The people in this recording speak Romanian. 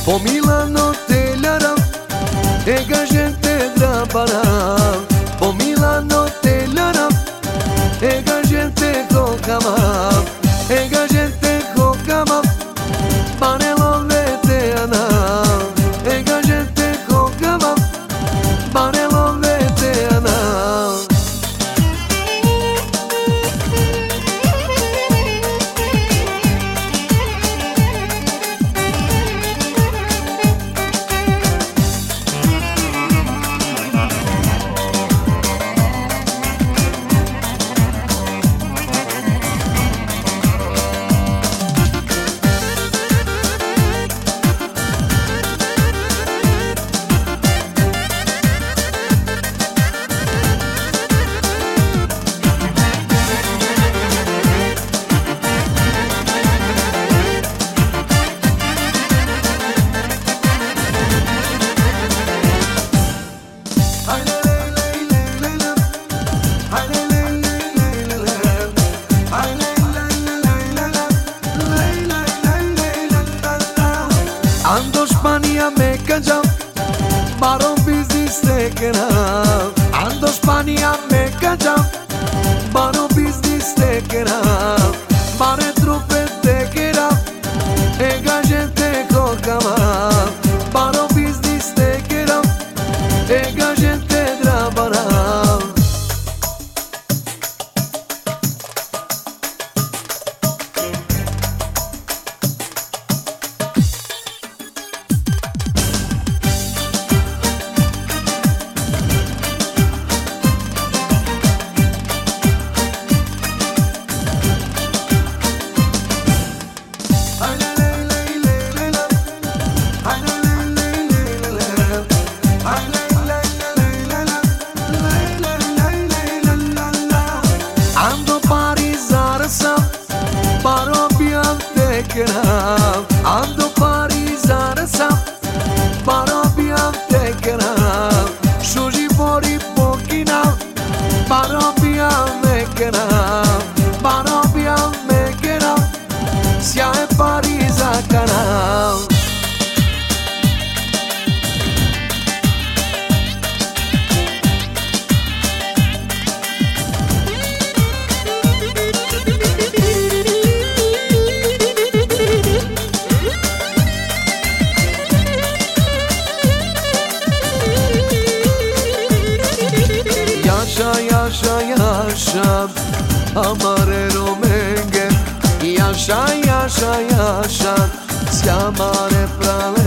Po Milano te lara e ka gente drapara. Po Milano te lara e ka gente kokama. E ka gente kokama Banelo veteana. E ka gente kokama Banelo veteana. Ando Spania me canja, baron business te kena. Ando Spania me canja, baron business te kena. Bare trupe te kera, e ka gente kokama. Baron business te kera, e ka gente drabara. Ando Parizare sa Parobiam te kena. Shuji bori pokina Parobiam me kena. Parobiam me kena. Sia e Pariza canal. Yaşa yaşa amarero menge. Yaşa yaşa yaşa siamare pra